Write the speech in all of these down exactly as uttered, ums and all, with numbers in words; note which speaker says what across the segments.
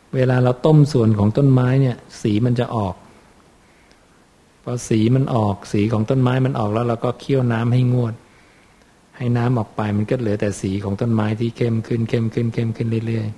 Speaker 1: เวลาเราต้มส่วนของต้นไม้เนี่ยสีมันจะออกพอสีมันออกสีของต้นไม้มันออกแล้วเราก็เคี่ยวน้ำให้งวดให้น้ำออกไปมันก็เหลือแต่สีของต้นไม้ที่เข้มขึ้นเข้มขึ้นเข้มขึ้นเรื่อย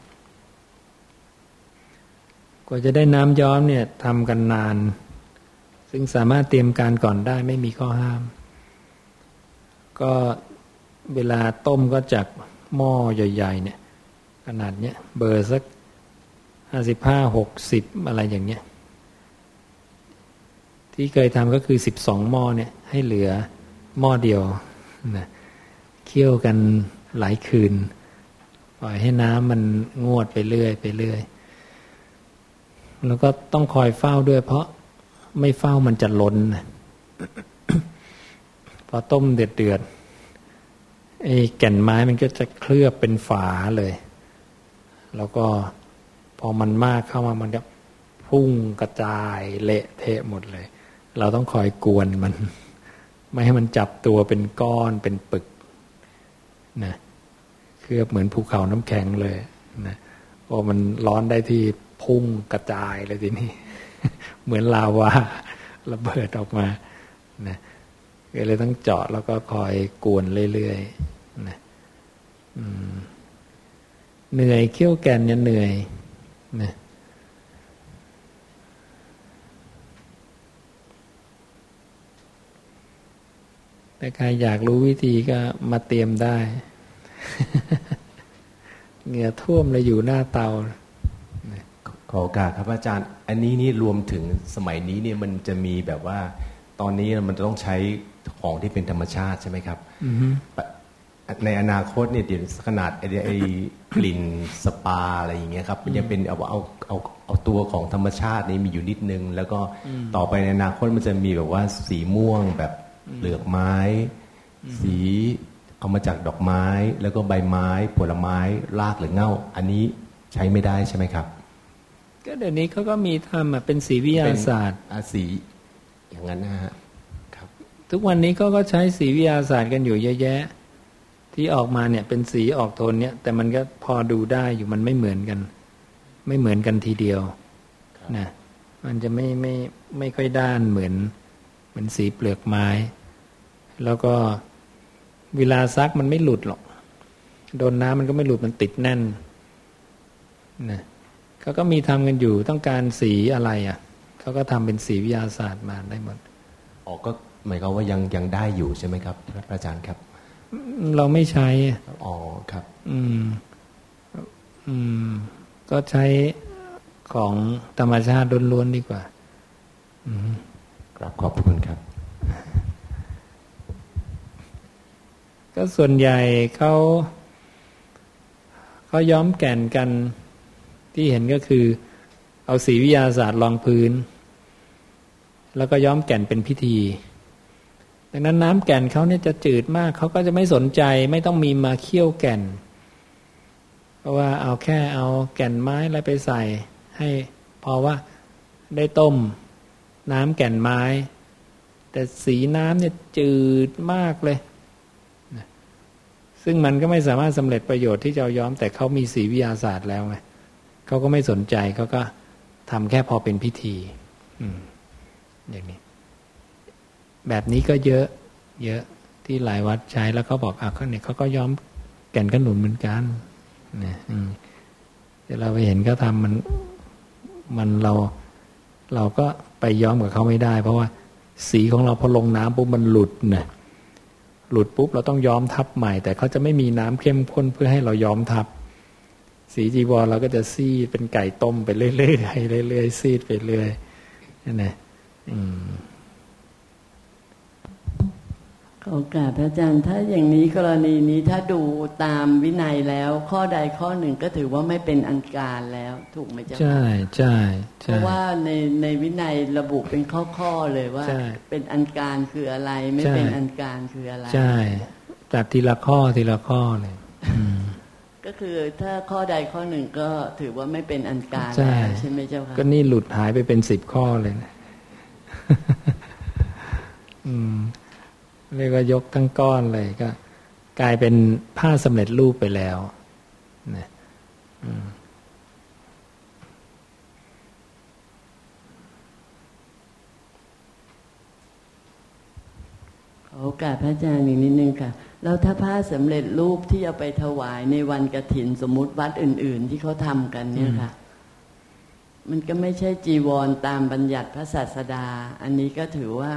Speaker 1: ๆกว่าจะได้น้ำย้อมเนี่ยทำกันนานซึ่งสามารถเตรียมการก่อนได้ไม่มีข้อห้ามก็เวลาต้มก็จากหม้อใหญ่ๆเนี่ยขนาดเนี้ยเบอร์สักห้าสิบห้าหกสิบอะไรอย่างเนี้ยที่เคยทำก็คือสิบสองหม้อเนี่ยให้เหลือหม้อเดียวนะเคี่ยวกันหลายคืนปล่อยให้น้ำมันงวดไปเรื่อยไปเรื่อยแล้วก็ต้องคอยเฝ้าด้วยเพราะไม่เฝ้ามันจะล้นนะ พอต้มเดือดเดือดไอ้แก่นไม้มันก็จะเคลือบเป็นฝาเลยแล้วก็พอมันมากเข้ามามันก็พุ่งกระจายเละเทะหมดเลยเราต้องคอยกวนมันไม่ให้มันจับตัวเป็นก้อนเป็นปึกนะเคลือบเหมือนภูเขาน้ำแข็งเลยนะพอมันร้อนได้ที่พุ่งกระจายเลยทีนี้ เหมือนลาวาระเบิดออกมานะก็เลยต้องเจาะแล้วก็คอยกวนเรื่อยๆนะเหนื่อยเคี่ยวแก่นเนี่ยเหนื่อยนะแต่ใครอยากรู้วิธีก็มาเตรียมได้ เหงื่อท่วมเลยอยู่หน้าเตา
Speaker 2: ขอโอกาสครับอาจารย์อันนี้นี่รวมถึงสมัยนี้เนี่ยมันจะมีแบบว่าตอนนี้มันจะต้องใช้ของที่เป็นธรรมชาติใช่ไหมครับ mm-hmm. ในอนาคตเนี่ยเดี๋ยวขนาดไอ้ไอ้กลิ่นสปาอะไรอย่างเงี้ยครับมันยังเป็นเอาเอาเอาเอาตัวของธรรมชาตินี่มีอยู่นิดนึงแล้วก็ต่อไปในอนาคตมันจะมีแบบว่าสีม่วงแบบเปลือกไม้สีเอามาจากดอกไม้แล้วก็ใบไม้ผลไม้รากหรือเง่าอันนี้ใช้ไม่ได้ใช่ไหมครับ
Speaker 1: ก็เดี๋ยวนี้เขาก็มีทำเป็นสีวิทยาศาสตร์
Speaker 2: สีอย่างนั้นนะฮะครับ
Speaker 1: ทุกวันนี้เขาก็ใช้สีวิทยาศาสตร์กันอยู่เยอะแยะที่ออกมาเนี่ยเป็นสีออกโทนเนี้ยแต่มันก็พอดูได้อยู่มันไม่เหมือนกันไม่เหมือนกันทีเดียวนะมันจะไม่ไม่ไม่ค่อยด้านเหมือนเหมือนสีเปลือกไม้แล้วก็เวลาซักมันไม่หลุดหรอกโดนน้ำมันก็ไม่หลุดมันติดแน่นนะเขาก็มีทำกันอยู่ต้องการสีอะไรอ่ะเขาก็ทำเป็นสีวิทยาศาสตร์มาได้หมด
Speaker 2: อ๋อก็หมายความว่ายังยังได้อยู่ใช่ไหมครับอาจารย์ครับ
Speaker 1: เราไม่ใช้
Speaker 2: อ๋อครับ
Speaker 1: อืมอืมก็ใช้ของธรรมชาติล้วนๆดีกว่าอืม
Speaker 2: ครับขอบคุณครับ
Speaker 1: ก็ส่วนใหญ่เขาเขาย้อมแก่นกันที่เห็นก็คือเอาสีวิทยาศาสตร์รองพื้นแล้วก็ย้อมแก่นเป็นพิธีดังนั้นน้ำแก่นเขาเนี่ยจะจืดมากเขาก็จะไม่สนใจไม่ต้องมีมาเคี่ยวแก่นเพราะว่าเอาแค่เอาแก่นไม้อะไรไปใส่ให้พอว่าได้ต้มน้ำแก่นไม้แต่สีน้ำเนี่ยจืดมากเลยซึ่งมันก็ไม่สามารถสำเร็จประโยชน์ที่จะย้อมแต่เขามีสีวิทยาศาสตร์แล้วไงเขาก็ไม่สนใจเขาก็ทำแค่พอเป็นพิธีอืมอย่างนี้แบบนี้ก็เยอะเยอะที่หลายวัดใช้แล้วเขาบอกอ่ะเขาเนี่ยเขาก็ย้อมแก่นขนุนเหมือนกันนะอืมเดี๋ยวเราไปเห็นเขาทำมันมันเราเราก็ไปย้อมกับเขาไม่ได้เพราะว่าสีของเราพอลงน้ำปุ๊บมันหลุดนะหลุดปุ๊บเราต้องย้อมทับใหม่แต่เขาจะไม่มีน้ำเข้มข้นเพื่อให้เราย้อมทับสีจีวรเราก็จะซีดเป็นไก่ต้มไปเรื่อยๆเรื่อยๆซีดไปเรื่อยนั่นแหละอืม
Speaker 3: ขอโอกราบพระอาจารย์ถ้าอย่างนี้กรณีนี้ถ้าดูตามวินัยแล้วข้อใดข้อหนึ่งก็ถือว่าไม่เป็นอันการแล้วถูกไหมเจ้าค่ะ
Speaker 1: ใช่ใช่
Speaker 3: เพราะว่าในในวินัยระบุเป็นข้อๆเลยว่าเป็นอันการคืออะไรไม่เป็นอันการคืออะไร
Speaker 1: ใช่จัดทีละข้อทีละข้อเลย
Speaker 3: ก็คือถ้าข้อใดข้อหนึ่งก็ถือว่าไม่เป็นอันการแล้วใช่ไหมเจ้าค่ะ
Speaker 1: ก็นี่หลุดหายไปเป็นสิบข้อเลยนะอืมเรียกว่ายกทั้งก้อนเลยก็กลายเป็นผ้าสำเร็จรูปไปแล้วนะ
Speaker 3: โอกาสพระอาจารย์อีกนิดนึงค่ะแล้วถ้าผ้าสำเร็จรูปที่เอาไปถวายในวันกฐินสมมุติวัดอื่นๆที่เขาทำกันเนี่ยค่ะมันก็ไม่ใช่จีวรตามบัญญัติพระศาสดาอันนี้ก็ถือว่า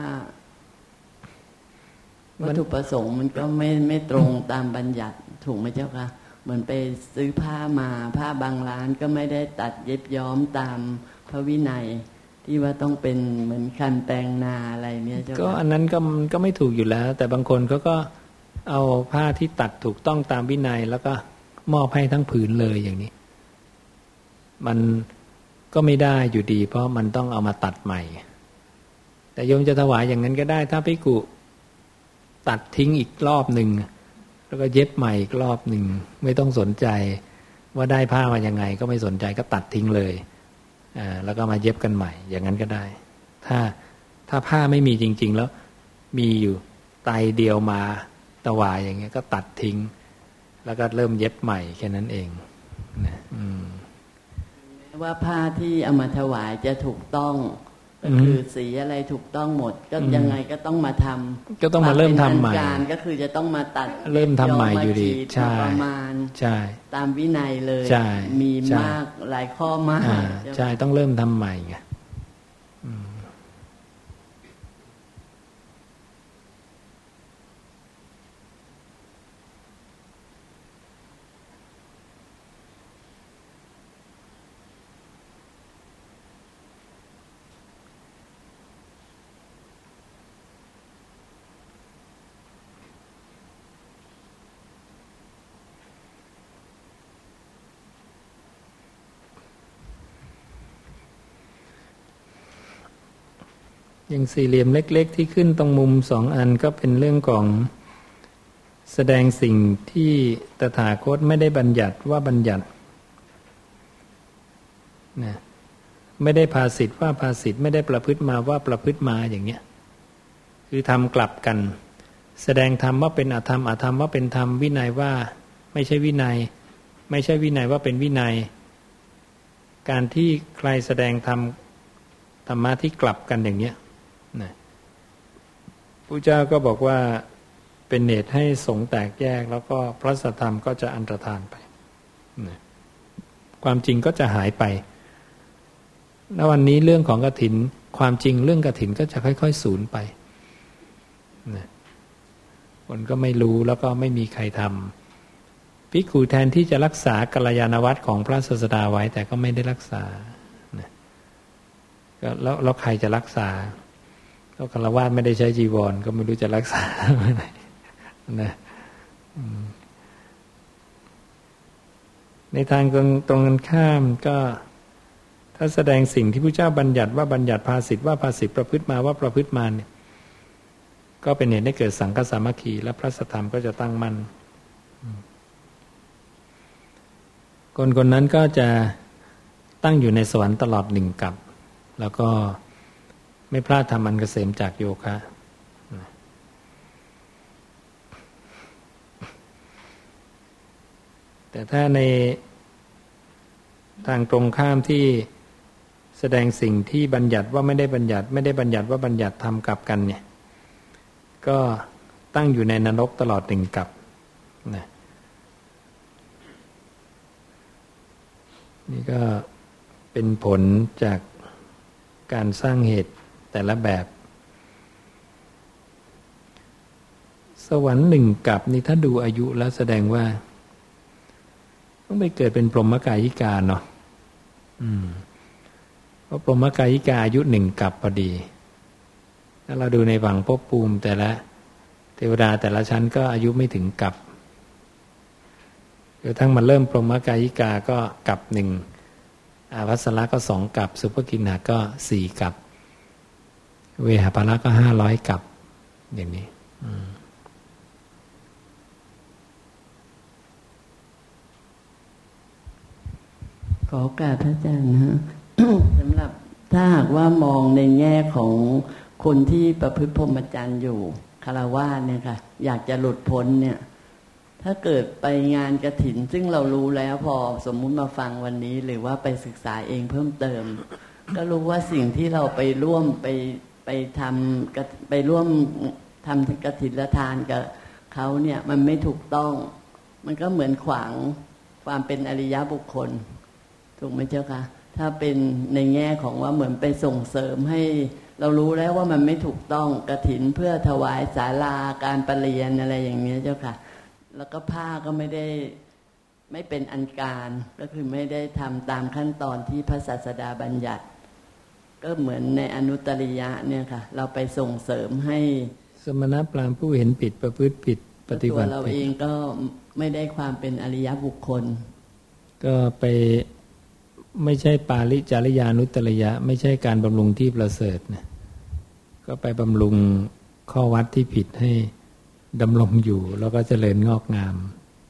Speaker 3: วัตถุประสงค์มันก็ไม่ไม่ตรงตามบัญญัติถูกไหมเจ้าค่ะเหมือนไปซื้อผ้ามาผ้าบางร้านก็ไม่ได้ตัดเย็บย้อมตามพระวินัยที่ว่าต้องเป็นเหมือนคันแปลงนาอะไรเนี่ยเจ้าค่ะ
Speaker 1: ก็อันนั้นก็ก็ไม่ถูกอยู่แล้วแต่บางคนเขาก็เอาผ้าที่ตัดถูกต้องตามวินัยแล้วก็มอบให้ทั้งผืนเลยอย่างนี้มันก็ไม่ได้อยู่ดีเพราะมันต้องเอามาตัดใหม่แต่โยมจะถวายอย่างนั้นก็ได้ถ้าภิกขุตัดทิ้งอีกรอบหนึ่งแล้วก็เย็บใหม่อีกรอบหนึ่งไม่ต้องสนใจว่าได้ผ้ามายังไงก็ไม่สนใจก็ตัดทิ้งเลยอ่าแล้วก็มาเย็บกันใหม่อย่างนั้นก็ได้ถ้าถ้าผ้าไม่มีจริงๆแล้วมีอยู่ไตเดียวมาถวายอย่างเงี้ยก็ตัดทิ้งแล้วก็เริ่มเย็บใหม่แค่นั้นเองนะอืม
Speaker 3: ว่าผ้าที่เอามาถวายจะถูกต้องก็คือสีอะไรถูกต้องหมดก็ยังไงก็ต้องมาทำ
Speaker 1: ก็ต้องมาเริ่มทำใหม่
Speaker 3: ก็คือจะต้องมาตัด
Speaker 1: เริ่มทำใหม่อยู่ดีใช่
Speaker 3: ประมาณ
Speaker 1: ใช่
Speaker 3: ตามวินัยเลยมีมากหลายข้อมาก
Speaker 1: ใช่ต้องเริ่มทำใหม่ไงอย่างสี่เหลี่ยมเล็กๆที่ขึ้นตรงมุมสองอันก็เป็นเรื่องของแสดงสิ่งที่ตถาคตไม่ได้บัญญัติว่าบัญญัตินะไม่ได้ภาสิทธ์ว่าภาสิทธ์ไม่ได้ประพฤติมาว่าประพฤติมาอย่างเนี้ยคือทำกลับกันแสดงธรรมว่าเป็นอธรรมอธรรมว่าเป็นธรรมวินัยว่าไม่ใช่วินัยไม่ใช่วินัยว่าเป็นวินัยการที่ใครแสดงธรรมธรรมะที่กลับกันอย่างเนี้ยนะพระเจ้าก็บอกว่าเป็นเหตุให้สงฆ์แตกแยกแล้วก็พระสัทธรรมก็จะอันตรธานไปนะความจริงก็จะหายไปณวันนี้เรื่องของกฐินความจริงเรื่องกฐินก็จะค่อยๆสูญไปนะคนก็ไม่รู้แล้วก็ไม่มีใครทำภิกขุแทนที่จะรักษากัลยาณวัตรของพระศาสดาไว้แต่ก็ไม่ได้รักษานะก็แล้วแล้วใครจะรักษาแล้วฆราวาสไม่ได้ใช้จีวรก็ไม่รู้จะรักษาเมื่อไหร่นะในทางตรงตรงกันข้ามก็ถ้าแสดงสิ่งที่พระเจ้าบัญญัติว่าบัญญัติภาสิทธ์ว่าภาสิทธ์ประพฤติมาว่าประพฤติมาเนี่ยก็เป็นเหตุให้เกิดสังฆสามัคคีและพระสัทธรรมก็จะตั้งมั่นคนคนนั้นก็จะตั้งอยู่ในสวรรค์ตลอดหนึ่งกัปแล้วก็ไม่พลาดทำอันเกษมจากโยคะแต่ถ้าในทางตรงข้ามที่แสดงสิ่งที่บัญญัติว่าไม่ได้บัญญัติไม่ได้บัญญัติว่าบัญญัติทำกลับกันเนี่ยก็ตั้งอยู่ในนรกตลอดหนึ่งกัปนะนี่ก็เป็นผลจากการสร้างเหตุแต่ละแบบสวรรค์หนึ่งกัปนี่ถ้าดูอายุแล้วแสดงว่าต้องไปเกิดเป็นพรหมกายิกาเนาะอืมเพราะพรหมกายิกาอายุหนึ่งกัปพอดีถ้าเราดูในฝั่งภพภูมิแต่ละเทวดาแต่ละชั้นก็อายุไม่ถึงกัปจนทั้งมาเริ่มพรหมกายิกาก็กัปหนึ่งอาวัสสละก็สองกัปสุภกินหาก็สี่กัปเวหาภละก็ห้าร้อยกัปอย่างนี้
Speaker 3: ขอโอกาสพระอาจารย์นะ สำหรับถ้าหากว่ามองในแง่ของคนที่ประพฤติพรหมจรรย์อยู่คฤหัสถ์เนี่ยค่ะอยากจะหลุดพ้นเนี่ยถ้าเกิดไปงานกฐินซึ่งเรารู้แล้วพอสมมุติมาฟังวันนี้หรือว่าไปศึกษาเองเพิ่มเติม ก็รู้ว่าสิ่งที่เราไปร่วมไปไปทำไปร่วมทำกฐินทานกับเขาเนี่ยมันไม่ถูกต้องมันก็เหมือนขวางความเป็นอริยบุคคลถูกไหมเจ้าคะถ้าเป็นในแง่ของว่าเหมือนไปส่งเสริมให้เรารู้แล้วว่ามันไม่ถูกต้องกฐินเพื่อถวายศาลาการประเรียนอะไรอย่างนี้เจ้าค่ะแล้วก็ผ้าก็ไม่ได้ไม่เป็นอันการก็คือไม่ได้ทำตามขั้นตอนที่พระศาสดาบัญญัติก็เหมือนในอนุตตริยะเนี่ยค่ะเราไปส่งเสริมให้
Speaker 1: สมณพราหมณ์ผู้เห็นผิดประพฤติผิดปฏิบัติผิดตัวเรา
Speaker 3: เองก็ไม่ได้ความเป็นอริยบุคคล
Speaker 1: ก็ไปไม่ใช่ปาริจาริยานุตตริยะไม่ใช่การบำรุงที่ประเสริฐนะก็ไปบำรุงข้อวัดที่ผิดให้ดำรงอยู่แล้วก็เจริญงอกงาม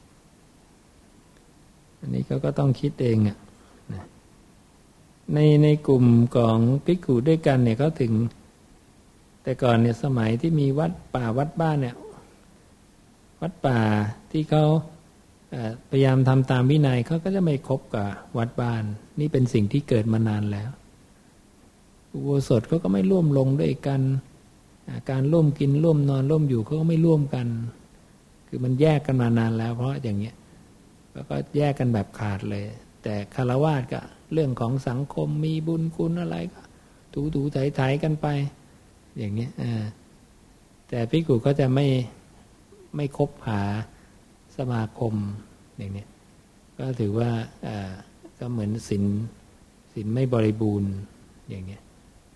Speaker 1: อันนี้ก็ก็ต้องคิดเองอ่ะในในกลุ่มของภิกขุด้วยกันเนี่ยเขาถึงแต่ก่อนเนี่ยสมัยที่มีวัดป่าวัดบ้านเนี่ยวัดป่าที่เขาพยายามทำตามวินัยเขาก็จะไม่คบกับวัดบ้านนี่เป็นสิ่งที่เกิดมานานแล้วอุโบสถเขาก็ไม่ร่วมลงด้วยกันการร่วมกินร่วมนอนร่วมอยู่เขาก็ไม่ร่วมกันคือมันแยกกันมานานแล้วเพราะอย่างเงี้ยแล้วก็แยกกันแบบขาดเลยแต่คฤหัสถ์ก็เรื่องของสังคมมีบุญคุณอะไรก็ถูถูไถไถกันไปอย่างเงี้ยแต่ภิกขุก็จะไม่ไม่คบหาสมาคมอย่างนี้ก็ถือว่าก็เหมือนศีลศีลไม่บริบูรณ์อย่างนี้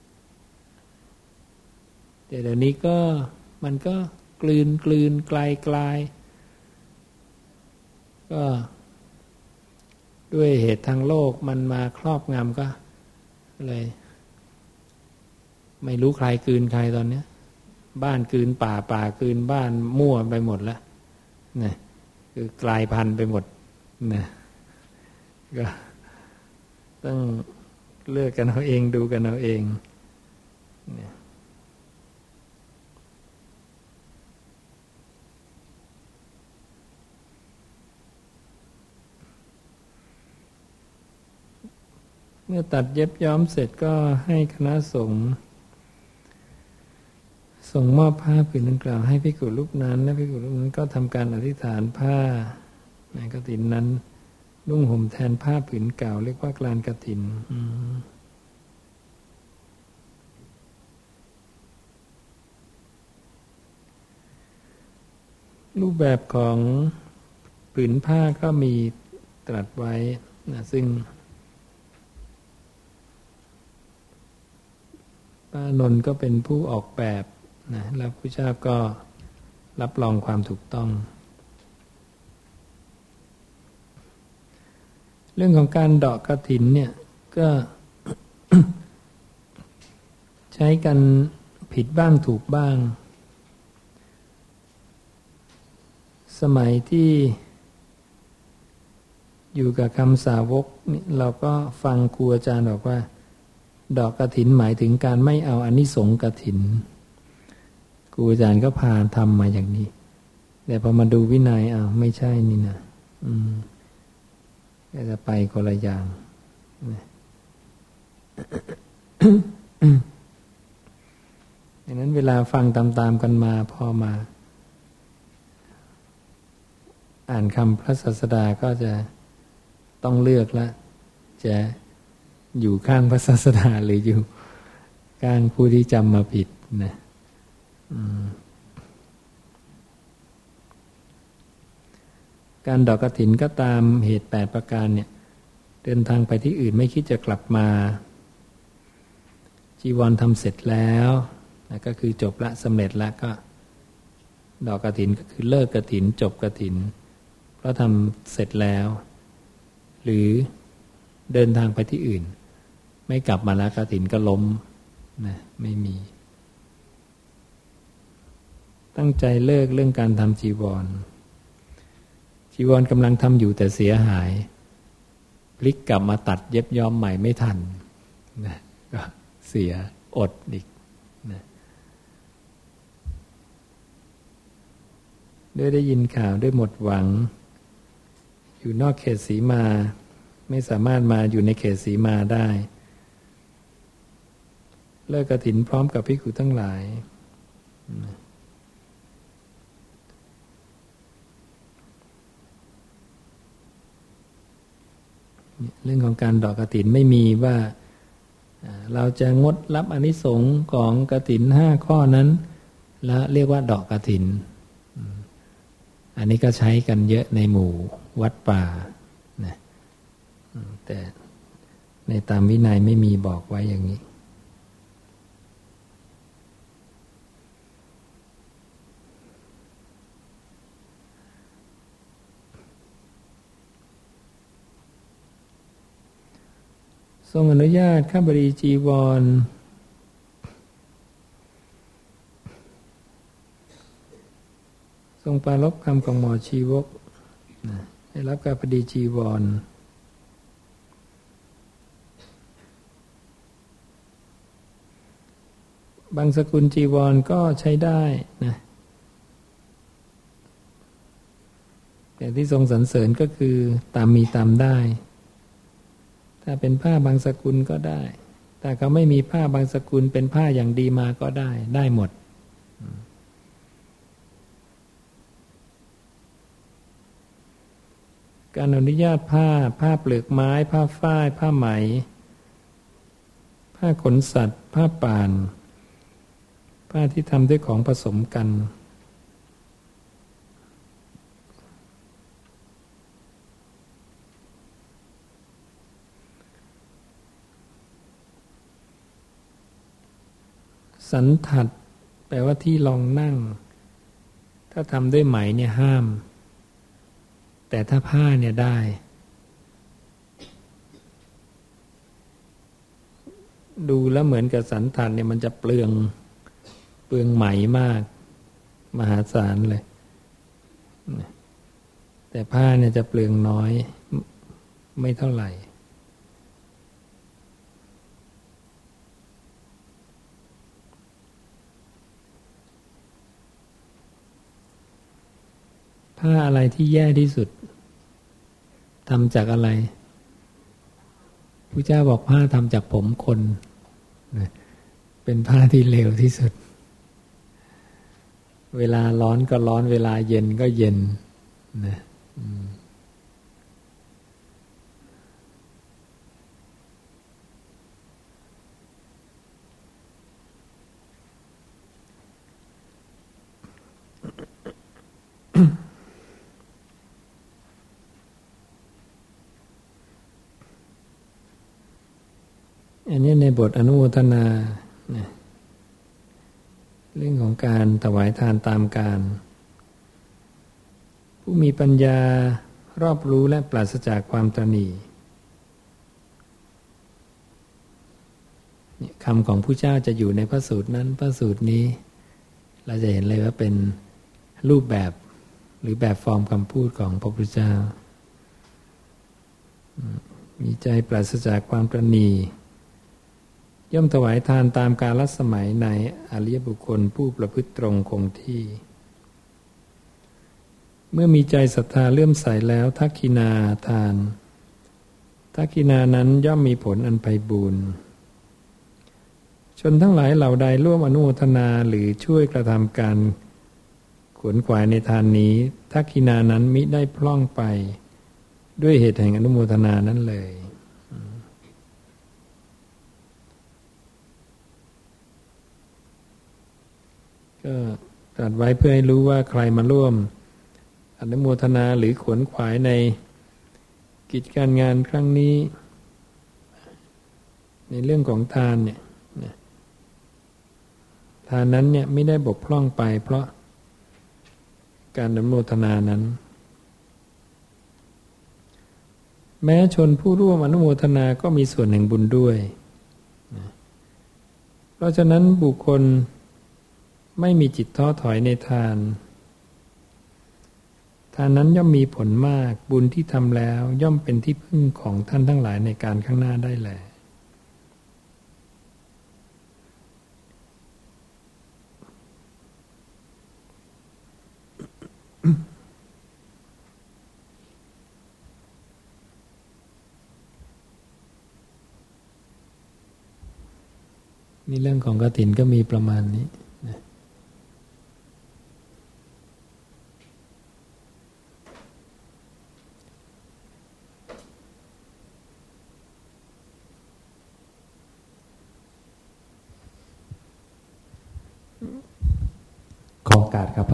Speaker 1: แต่เดี๋ยวนี้ก็มันก็กลืนกลืนกลายกลายก็ด้วยเหตุทางโลกมันมาครอบงำก็เลยไม่รู้ใครกลืนใครตอนนี้บ้านกลืนป่าป่ากลืนบ้านมั่วไปหมดแล้วนะคือกลายพันธุ์ไปหมดนะก็ต้องเลือกกันเอาเองดูกันเอาเองนะเมื่อตัดเย็บย้อมเสร็จก็ให้คณะสงฆ์ส่งมอบผ้าผืนดังกล่าวให้ภิกขุรูปนั้นและภิกขุรูปนั้นก็ทำการอธิษฐานผ้าในกฐินนั้นนุ่งห่มแทนผ้าผืนเก่าเรียกว่ากลานกฐินรูปแบบของผืนผ้าก็มีตรัสไว้นะซึ่งป้านนท์ก็เป็นผู้ออกแบบนะแล้วพระเจ้าก็รับรองความถูกต้องเรื่องของการเดาะกฐินเนี่ยก็ ใช้กันผิดบ้างถูกบ้างสมัยที่อยู่กับคำสาวกนี่เราก็ฟังครูอาจารย์บอกว่าดอกกฐินหมายถึงการไม่เอาอานิสงส์กฐินครูอาจารย์ก็พาทำมาอย่างนี้แต่พอมาดูวินัยอ้าวไม่ใช่นี่นะอืมก็จะไปคนละอย่างดังนั้นเวลาฟังตามๆกันมาพอมาอ่านคำพระศาสดาก็จะต้องเลือกละจะอยู่ข้างพระศาสดาหรืออยู่ข้างผู้ที่จำมาผิดนะการดอกกฐินก็ตามเหตุแปดประการเนี่ยเดินทางไปที่อื่นไม่คิดจะกลับมาจีวรทำเสร็จแล้วนะก็คือจบละสำเร็จแล้วก็ดอกกฐินก็คือเลิกกฐินจบกฐินเพราะทำเสร็จแล้วหรือเดินทางไปที่อื่นไม่กลับมาแล้วกฐินก็ล้มนะไม่มีตั้งใจเลิกเรื่องการทำจีวรจีวรกำลังทำอยู่แต่เสียหายพลิกกลับมาตัดเย็บย้อมใหม่ไม่ทันนะก็เสียอดอีกนะด้วยได้ยินข่าวด้วยหมดหวังอยู่นอกเขตสีมาไม่สามารถมาอยู่ในเขตสีมาได้เลิกกฐินพร้อมกับภิกขุทั้งหลายเรื่องของการดอกกฐินไม่มีว่าเราจะงดรับอานิสงส์ของกฐินห้าข้อนั้นแล้วเรียกว่าดอกกฐินอันนี้ก็ใช้กันเยอะในหมู่วัดป่านะแต่ในตามวินัยไม่มีบอกไว้อย่างนี้ทรงอนุญาตข้าบดีจีวรทรงปรารภคำของหมอชีวกให้รับข้าบดีจีวรบางสกุลจีวรก็ใช้ได้นะแต่ที่ทรงสรรเสริญก็คือตามมีตามได้ถ้าเป็นผ้าบางสกุลก็ได้ถ้าเขาไม่มีผ้าบางสกุลเป็นผ้าอย่างดีมาก็ได้ได้หมดการอนุญาตผ้าผ้าเปลือกไม้ผ้าฝ้ายผ้าไหมผ้าขนสัตว์ผ้าป่านผ้าที่ทำด้วยของผสมกันสันทัดแปลว่าที่รองนั่งถ้าทำด้วยไหมเนี่ยห้ามแต่ถ้าผ้าเนี่ยได้ดูแล้วเหมือนกับสันทัดเนี่ยมันจะเปลืองเปลืองไหมมากมหาศาลเลยแต่ผ้าเนี่ยจะเปลืองน้อยไม่เท่าไหร่ผ้าอะไรที่แย่ที่สุดทำจากอะไรพระเจ้าบอกผ้าทำจากผมคนเป็นผ้าที่เลวที่สุดเวลาร้อนก็ร้อนเวลาเย็นก็เย็นนะอันนี้ในบทอนุโมทนานะเรื่องของการถวายทานตามการผู้มีปัญญารอบรู้และปราศจากความตระหนี่คำของผู้เจ้าจะอยู่ในพระสูตรนั้นพระสูตรนี้เราจะเห็นเลยว่าเป็นรูปแบบหรือแบบฟอร์มคำพูดของพระพุทธเจ้ามีใจปราศจากความตระหนี่ย่อมถวายทานตามกาลสมัยในอริยบุคคลผู้ประพฤติตรงคงที่เมื่อมีใจศรัทธาเลื่อมใสแล้วทักขินาทานทักขินานั้นย่อมมีผลอันไพบูลย์ชนทั้งหลายเหล่าใดร่วมอนุโมทนาหรือช่วยกระทำการขวนขวายในทานนี้ทักขินานั้นมิได้พล่องไปด้วยเหตุแห่งอนุโมทนานั้นเลยก็ตรัสไว้เพื่อให้รู้ว่าใครมาร่วมอนุโมทนาหรือขวนขวายในกิจการงานครั้งนี้ในเรื่องของทานเนี่ยทานนั้นเนี่ยไม่ได้บกพร่องไปเพราะการอนุโมทนานั้นแม้ชนผู้ร่วมอนุโมทนาก็มีส่วนแห่งบุญด้วยเพราะฉะนั้นบุคคลไม่มีจิตท้อถอยในทานทานนั้นย่อมมีผลมากบุญที่ทำแล้วย่อมเป็นที่พึ่งของท่านทั้งหลายในการข้างหน้าได้แลนี่เรื่องของกฐินก็มีประมาณนี้นะ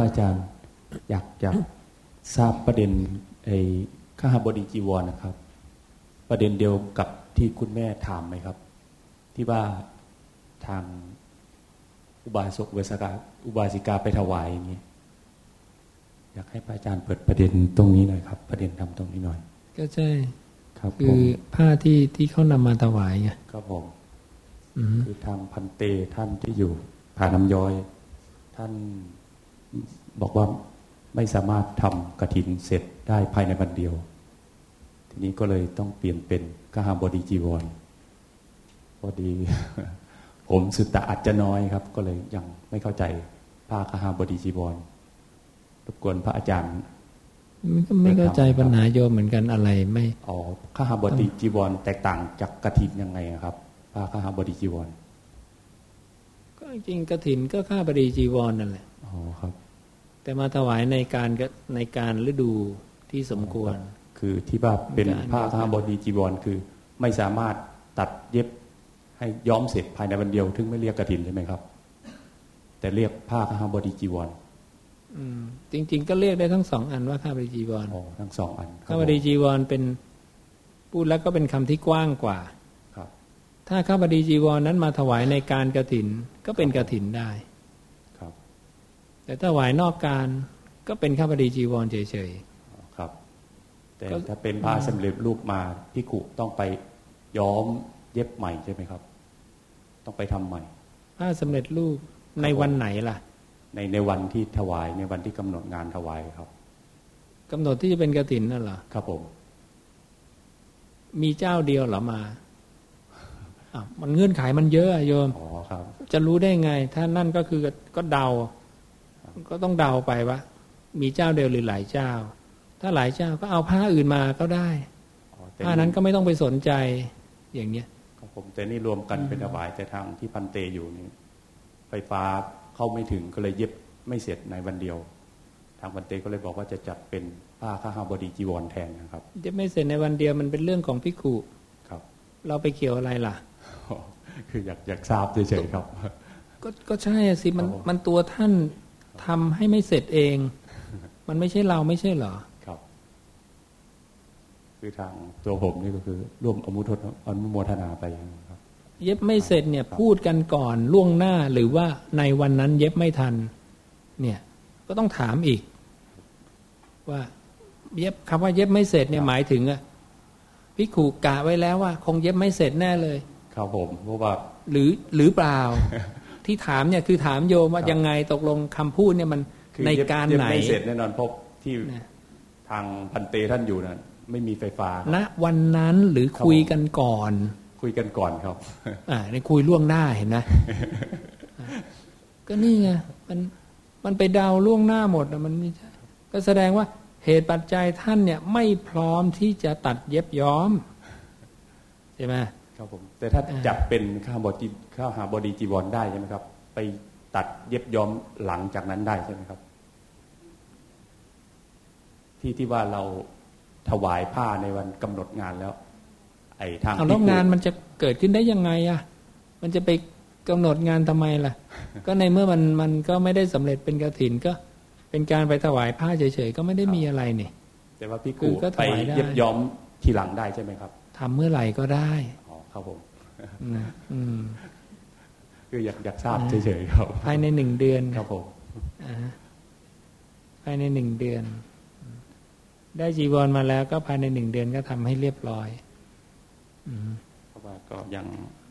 Speaker 4: ระอาจารย์อยากจะทราบประเด็นไอ้ขหบดีจีวรนะครับประเด็นเดียวกับที่คุณแม่ถามไหมครับที่ว่าทางอุบาสกอุบาสิกาอุบาสิกาไปถวายอย่างนี้อยากให้พระอาจารย์เปิดประเด็นตรงนี้หน่อยครับประเด็นทำตรงนี้หน่อย
Speaker 1: ก็ใช่
Speaker 4: ครับ
Speaker 1: คือผ้าที่ที่เขานำมาถวายไง
Speaker 4: ครับผมคือทางพันเตท่านที่อยู่ผาน้ำย้อยท่านบอกว่าไม่สามารถทำกฐินเสร็จได้ภายในวันเดียวทีนี้ก็เลยต้องเปลี่ยนเป็นขหบดีจีวรพอดี ผมสุตตะอาจจะน้อยครับก็เลยยังไม่เข้าใจผ้าขหบดีจีวรรบกวนพระอาจารย์
Speaker 1: ไม่เข้าใจปัญหาโยมเหมือนกันอะไรไม่
Speaker 4: อ๋อขหบดีจีวรแตกต่างจากกฐินยังไงครับผ้าขหบดีจีวร
Speaker 1: ก็จริงกฐินก็ขหบดีจีวรนั่นแหละ
Speaker 4: อ๋อครับ
Speaker 1: แต่มาถวายในการในการฤดูที่สมควร
Speaker 4: คือที่ว่าเป็นผ้าขหบดีจีวรคือไม่สามารถตัดเย็บให้ย้อมเสร็จภายในวันเดียวถึงไม่เรียกกฐินใช่ไหมครับแต่เรียกผ้าขหบดีจีวร
Speaker 1: อืมจริงๆก็เรียกได้ทั้งสองอันว่าขหบดีจีวร
Speaker 4: อ๋อทั้งสองอัน
Speaker 1: ขหบดีจีวรเป็นพูดแล้วก็เป็นคำที่กว้างกว่า
Speaker 4: ครับ
Speaker 1: ถ้าขหบดีจีวรนั้นมาถวายในการกฐินก็เป็นกฐินได้
Speaker 4: ครับ
Speaker 1: แต่ถ้าถวายนอกการก็เป็นขหบดีจีวรเฉย
Speaker 4: ๆครับแต่ถ้าเป็นผ้าสำเร็จรูปมาภิกขุต้องไปย้อมเย็บใหม่ใช่ไหมครับต้องไปทำใหม่
Speaker 1: ผ้าสำเร็จรูปในวันไหนล่ะ
Speaker 4: ในในวันที่ถวายในวันที่กำหนดงานถวายครับ
Speaker 1: กำหนดที่จะเป็นกฐินนั่นเหรอ
Speaker 4: ครับผม
Speaker 1: มีเจ้าเดียวเหรอมาอ่ะมันเงื่อนไขมันเยอะโยม
Speaker 4: อ๋อครับ
Speaker 1: จะรู้ได้ไงถ้านั่นก็คือก็เดาก็ต้องเดาไปว่ามีเจ้าเดียวหรือหลายเจ้าถ้าหลายเจ้าก็เอาผ้าอื่นมาก็ได้ผ้านั้นก็ไม่ต้องไปสนใจอย่างเงี้ย
Speaker 4: ครับผมแต่นี่รวมกันเป็นถวายแต่ทางที่พันเตอยู่นี่ไฟฟ้าเข้าไม่ถึงก็เลยเย็บไม่เสร็จในวันเดียวทางพันเตก็เลยบอกว่าจะจัดเป็นผ้าขหบดีจีวรแทนนะครับ
Speaker 1: เย็บไม่เสร็จในวันเดียวมันเป็นเรื่องของภิกขุ
Speaker 4: ครับ
Speaker 1: เราไปเกี่ยวอะไรล่ะ
Speaker 4: คืออยากอยากทราบเฉยๆครับ
Speaker 1: ก็ก็ใช่สิมันมันตัวท่านทำให้ไม่เสร็จเองมันไม่ใช่เราไม่ใช่เหรอ
Speaker 4: ครับคือทางตัวผมนี่ก็คือร่วมอนุโมทนาอนุโมทนาไปครับ
Speaker 1: เย็บไม่เสร็จเนี่ยพูดกันก่อนล่วงหน้าหรือว่าในวันนั้นเย็บไม่ทันเนี่ยก็ต้องถามอีกว่าเย็บคำว่าเย็บไม่เสร็จเนี่ยหมายถึงอะภิกขุกะไว้แล้วว่าคงเย็บไม่เสร็จแน่เลย
Speaker 4: ครับผมเพราะว่า
Speaker 1: หรือหรือเปล่า ที่ถามเนี่ยคือถามโยมว่ายังไงตกลงคำพูดเนี่ยมันในการไหน
Speaker 4: ไม่เสร็จแน่นอนเพราะที่ทางพันเตท่านอยู่นั้นไม่มีไฟฟ้า
Speaker 1: ณวันนั้นหรือคุยกันก่อน
Speaker 4: คุยกันก่อนครับ
Speaker 1: อ่าในคุยล่วงหน้าเห็นไหม ก็นี่ไงมันมันไปเดาล่วงหน้าหมดมันไม่ใช่ก็แสดงว่าเหตุปัจจัยท่านเนี่ยไม่พร้อมที่จะตัดเย็บย้อมใช่ไหม
Speaker 4: ครับผมแต่ถ้าจับเป็นข้าบดีข้าหาบดีจีวรได้ใช่ไหมครับไปตัดเย็บย้อมหลังจากนั้นได้ใช่ไหมครับที่ที่ว่าเราถวายผ้าในวันกำหนดงานแล้วไอ้ทาง
Speaker 1: เอาแล้วงานมันจะเกิดขึ้นได้ยังไงอ่ะมันจะไปกำหนดงานทำไมล่ะ ก็ในเมื่อมันมันก็ไม่ได้สำเร็จเป็นกฐินก็เป็นการไปถวายผ้าเฉยๆก็ไม่ได้มีอะไรนี่
Speaker 4: แต่ว่าพี่กูไปเย็บย้อมทีหลังได้ใช่ไหมครับ
Speaker 1: ทำเมื่อไหร่ก็ได้
Speaker 4: อ๋อครับผม
Speaker 1: อืม
Speaker 4: คืออยากอยากทราบเฉยๆครับ
Speaker 1: ภายในหนึ่งเดือน
Speaker 4: ครับผม
Speaker 1: ภายในหนึ่งเดือนได้จีวรมาแล้วก็ภายในหนึ่งเดือนก็ทำให้เรียบร้อย
Speaker 4: เพราะว่าก็ยัง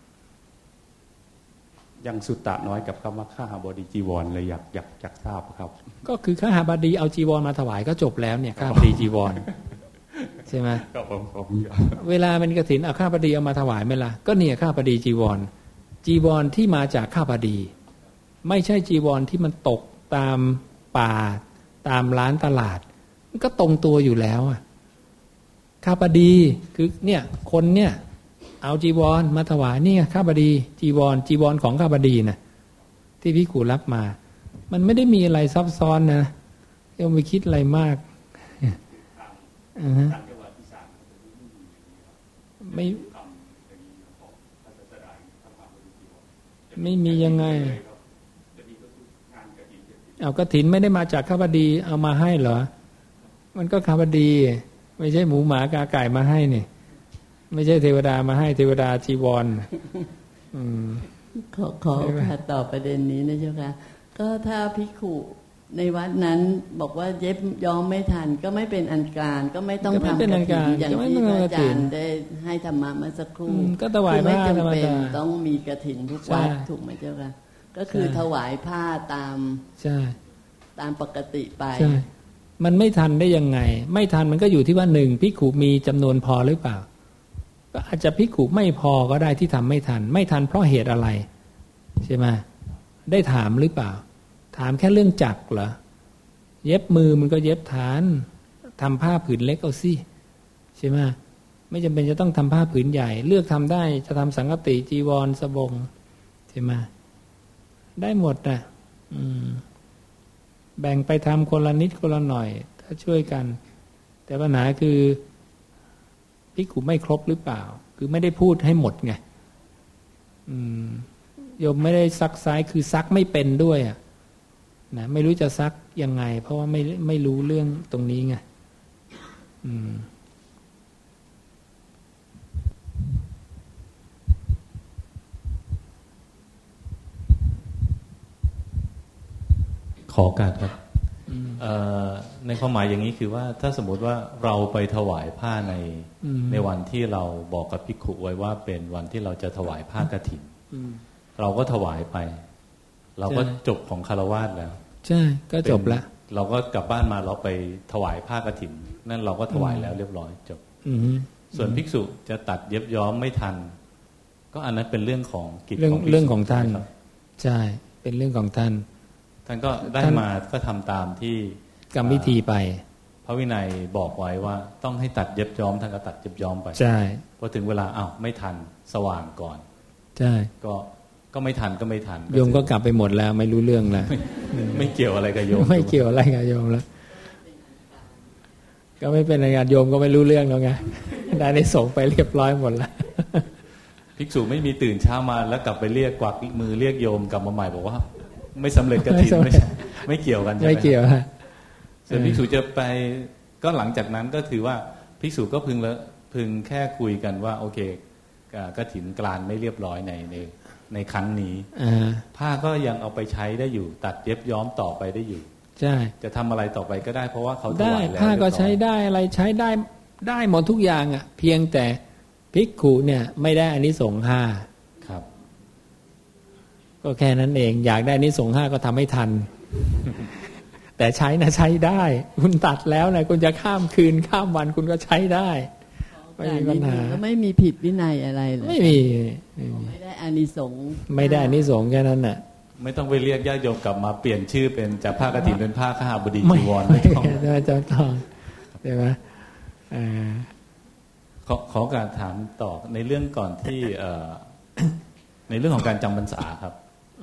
Speaker 4: ยังสุตตะน้อยกับคำว่าข้าหบดีจีวรเลยอยากอยากอยากทราบครับ
Speaker 1: ก็คือข้าหบดีเอาจีวรมาถวายก็จบแล้วเนี่ยข้าหบดีจีวรใช่ไหม
Speaker 4: ครับผมผม
Speaker 1: เวลาเป็นกฐินเอาข้าพดีเอามาถวายไหมล่ะก็เนี่ยข้าพดีจีวรจีวรที่มาจากข้าพดีไม่ใช่จีวรที่มันตกตามป่าตามร้านตลาดมันก็ตรงตัวอยู่แล้วอ่ะข้าพดีคือเนี่ยคนเนี่ยเอาจีวรมาถวายนี่ข้าพดีจีวรจีวรของข้าพดีนะที่ภิกขุรับมามันไม่ได้มีอะไรซับซ้อนนะยังไม่คิดอะไรมากอ่าไม่ไม่มียังไงเอากฐินไม่ได้มาจากข้าพดีเอามาให้เหรอมันก็ข้าพดีไม่ใช่หมูหมากาไก่มาให้นี่ไม่ใช่เทวดามาให้เทวดาจีวรอืม
Speaker 3: ขอขอค่ะตอบประเด็นนี้นะเจ้าค่ะก็ถ้าภิกขุในวัดนั้นบอกว่าเย็บย้อมไม่ทันก็ไม่เป็นอันการก็ไม่ต้องทำกฐินอย่างที่อาจารย์ได้ให้ธรรมะเมื่อสักครู่
Speaker 1: ก็ถวายผ้าธรรมดา
Speaker 3: ต้องมีกฐินทุกวัดถูกไหมเจ้าค่ะก็คือถวายผ้าตาม
Speaker 1: ใช่
Speaker 3: ตามปกติไป
Speaker 1: ใช่มันไม่ทันได้ยังไงไม่ทันมันก็อยู่ที่ว่าหนึ่งภิกขุมีจำนวนพอหรือเปล่าก็อาจจะภิกขุไม่พอก็ได้ที่ทำไม่ทันไม่ทันเพราะเหตุอะไรใช่ไหมได้ถามหรือเปล่าถามแค่เรื่องจักรเหรอเย็บมือมันก็เย็บฐานทำผ้าผืนเล็กเอาสิใช่ไหมไม่จำเป็นจะต้องทำผ้าผืนใหญ่เลือกทำได้จะทำสังฆติจีวรสบงใช่ไหมได้หมดนะอืมแบ่งไปทำคนละนิดคนละหน่อยถ้าช่วยกันแต่ปัญหาคือภิกขุไม่ครบหรือเปล่าคือไม่ได้พูดให้หมดไงอืมโยมไม่ได้ซักซ้ายคือซักไม่เป็นด้วยอ่ะนะไม่รู้จะซักยังไงเพราะว่าไม่ไม่รู้เรื่องตรงนี้ไงอืม
Speaker 5: ขอการครับในความหมายอย่างนี้คือว่าถ้าสมมติว่าเราไปถวายผ้าในในวันที่เราบอกกับภิกขุไว้ว่าเป็นวันที่เราจะถวายผ้ากฐินเราก็ถวายไปเราก็จบของคฤหัสถ์แล้ว
Speaker 1: ใช่ก็จบละ
Speaker 5: เราก็กลับบ้านมาเราไปถวายผ้ากฐินนั่นเราก็ถวายแล้วเรียบร้อยจบส่วนภิกษุจะตัดเย็บย้อมไม่ทันก็อันนั้นเป็นเรื่องของกิจของ
Speaker 1: เรื่องของท่านใช่เป็นเรื่องของท่าน
Speaker 5: ท่านก็ได้มาก็ทำตามที่
Speaker 1: กรรมวิธีไป
Speaker 5: พระวินัยบอกไว้ว่าต้องให้ตัดเย็บย้อมท่านก็ตัดเย็บย้อมไป
Speaker 1: ใช่
Speaker 5: พอถึงเวลาอ้าวไม่ทันสว่างก่อน
Speaker 1: ใช่
Speaker 5: ก็ก็ไม่ทันก็ไม่ทัน
Speaker 1: โยมก็กลับไปหมดแล้วไม่รู้เรื่องแล้ว
Speaker 5: ไม่เกี่ยวอะไรกับโยม
Speaker 1: ไม่เกี่ยวอะไรกับโยมแล้วก็ไม่เป็นอะไรกับโยมก็ไม่รู้เรื่องแล้วไงได้ในส่งไปเรียบร้อยหมดแล้ว
Speaker 5: ภิกษุไม่มีตื่นเช้ามาแล้วกลับไปเรียกกวักมือเรียกโยมกลับมาใหม่บอกว่าไม่สำเร็จกฐินไม่ไม่เกี่ยวกันใช่ไหม
Speaker 1: ไม่เกี่ยวฮะ
Speaker 5: ส่วนภิกษุจะไปก็หลังจากนั้นก็ถือว่าภิกษุก็พึงละพึงแค่คุยกันว่าโอเคกฐินกลานไม่เรียบร้อยในในในครั้งนี้ผ้าก็ยังเอาไปใช้ได้อยู่ตัดเย็บย้อมต่อไปได้อยู่
Speaker 1: ใช่
Speaker 5: จะทำอะไรต่อไปก็ได้เพราะว่าเขาถวายแล้ว
Speaker 1: ผ้าก็ใช้ได้อะไรใช้ได้ได้หมดทุกอย่างอ่ะเพียงแต่ภิกขุเนี่ยไม่ได้อานิสงส์ห้า
Speaker 5: ครับ
Speaker 1: ก็แค่นั้นเองอยากได้อานิสงส์ห้าก็ทำให้ทันแต่ใช้นะใช้ได้คุณตัดแล้วนะคุณจะข้ามคืนข้ามวันคุณก็ใช้ได้ไม่มีปัญหา
Speaker 3: ก็ไม่มีผิดวินัยอะไรเลย
Speaker 1: ไม่มี
Speaker 3: ไม่ได้อานิสงส์
Speaker 1: ไม่ได้อานิสงส์แค่นั้นน่ะ
Speaker 5: ไม่ต้องไปเรียกญาติโยมกลับมาเปลี่ยนชื่อเป็นจากผ้ากฐินเป็นผ้าขหบดีจีวร
Speaker 1: ไม่ต้องไม่ต้องใช่ไหม
Speaker 5: ขอขอการถามต่อในเรื่องก่อนที่ในเรื่องของการจำพรรษาครับ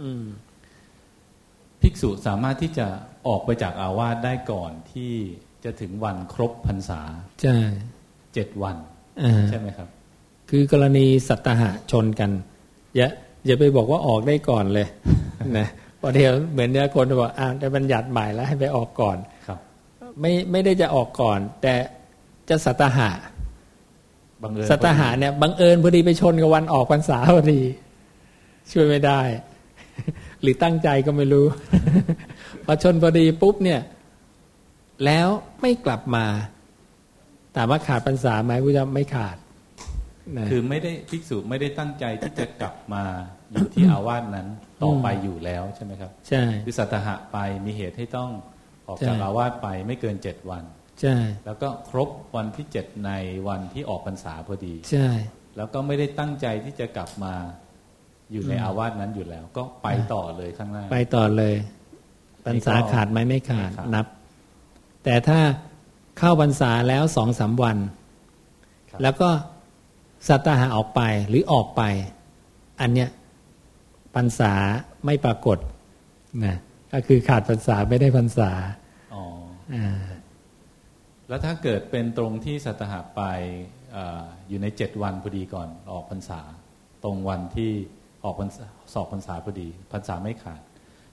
Speaker 5: ภิกษุสามารถที่จะออกไปจากอาวาสได้ก่อนที่จะถึงวันครบพรรษา
Speaker 1: ใช่
Speaker 5: เจ็ดวันใช่ไหมครับ
Speaker 1: คือกรณีสัตหะชนกันอย่าอย่าไปบอกว่าออกได้ก่อนเลยนะพอเดียวเหมือนเนี่ยคนบอกอ่าได้บัญญัติใหม่แล้วให้ไปออกก่อน
Speaker 5: ครับ
Speaker 1: ไม่ไม่ได้จะออกก่อนแต่จะสัตหะสัตหะเนี่ยบังเอิญพอดีไปชนกับวันออกพรรษาพอดีช่วยไม่ได้หรือตั้งใจก็ไม่รู้พอชนพอดีปุ๊บเนี่ยแล้วไม่กลับมาถามว่าขาดพรรษาไหมพุทธเจ้าไม่ขาด
Speaker 5: คือไม่ได้ภิกษุไม่ได้ตั้งใจที่จะกลับมาอยู่ที่อาวาสนั้นต่อไปอยู่แล้วใช่ไหมครับ
Speaker 1: ใช่
Speaker 5: คือสัตหะไปมีเหตุให้ต้องออกจากอาวาสไปไม่เกินเจ็ดวัน
Speaker 1: ใช่
Speaker 5: แล้วก็ครบวันที่เจ็ดในวันที่ออกพรรษาพอดี
Speaker 1: ใช่
Speaker 5: แล้วก็ไม่ได้ตั้งใจที่จะกลับมาอยู่ในอาวาสนั้นอยู่แล้วก็ไปต่อเลยข้างหน้า
Speaker 1: ไปต่อเลยพรรษาขาดไหมไม่ขาดนับแต่ถ้าเข้าพรรษาแล้วสองสามวันแล้วก็สัตหะออกไปหรือออกไปอันเนี้ยพรรษาไม่ปรากฏนะก็คือขาดพรรษาไม่ได้พรรษา
Speaker 5: อ๋ออ่าแล้วถ้าเกิดเป็นตรงที่สัตหะไป อ, อยู่ในเจ็ดวันพอดีก่อนออกพรรษาตรงวันที่ออกพรรษาสอบพรรษาพอดีพรรษาไม่ขาด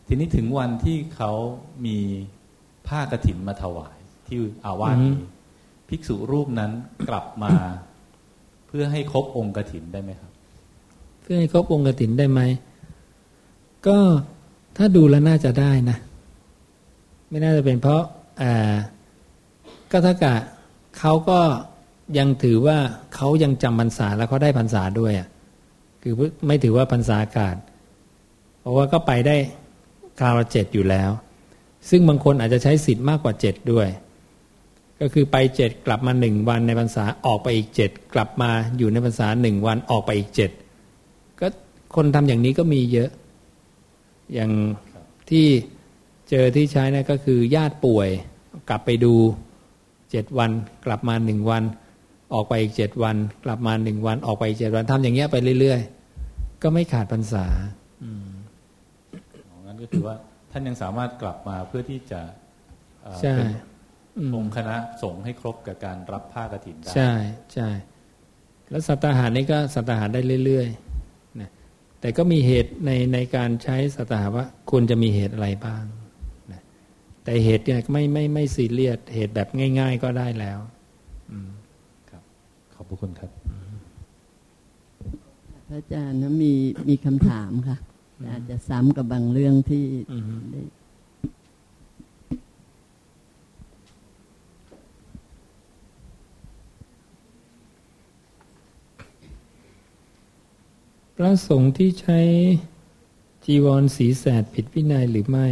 Speaker 5: ทีนี้ถึงวันที่เขามีผ้ากฐินมาถวายที่อาวาสนี้ภิกษุรูปนั้นกลับมาเพื่อให้ครบองค์กฐินได้ไหมครับ
Speaker 1: เพื่อให้ครบองค์กฐินได้ไหมก็ถ้าดูแล้วน่าจะได้นะไม่น่าจะเป็นเพราะอ่าก็ถ้ากับเขาก็ยังถือว่าเขายังจำพรรษาแล้วเขาได้พรรษาด้วยอ่ะคือไม่ถือว่าพรรษาขาดเพราะว่าก็ไปได้คราวละเจ็ดอยู่แล้วซึ่งบางคนอาจจะใช้สิทธิ์มากกว่าเจ็ดด้วยก็คือไปเจ็ดกลับมาหนึ่งวันในพรรษาออกไปอีกเจ็ดกลับมาอยู่ในพรรษาหนึ่งวันออกไปอีกเจ็ดก็คนทำอย่างนี้ก็มีเยอะอย่างที่เจอที่ใช้นะก็คือญาติป่วยกลับไปดูเจ็ดวันกลับมาหนึ่งวันออกไปอีกเจ็ดวันกลับมาหนึ่งวันออกไปอีกเจ็ดวันทำอย่างเงี้ยไปเรื่อยๆก็ไม่ขาดพรรษาอืม
Speaker 5: งั้นก็คือว่าท่านยังสามารถกลับมาเพื่อที่จะ
Speaker 1: ใช่
Speaker 5: องค์คณะสงฆ์ให้ครบกับการรับผ้ากฐินได้
Speaker 1: ใช่ใช่แล้วสัตตาหารนี่ก็สัตตาหารได้เรื่อยๆนะแต่ก็มีเหตุในในการใช้สัตตาหารว่าควรจะมีเหตุอะไรบ้างนะแต่เหตุเนี่ยไม่ไม่ไม่ซีเรียสเหตุแบบง่ายๆก็ได้แล้ว
Speaker 5: ครับขอบพระคุณครับ
Speaker 3: พระอาจารย์นะมีมีคำถามค่ะอาจจะซ้ำกับบางเรื่องที่ได้
Speaker 1: พระสงฆ์ที่ใช้จีวรสีแสดผิดวินัยหรือไม่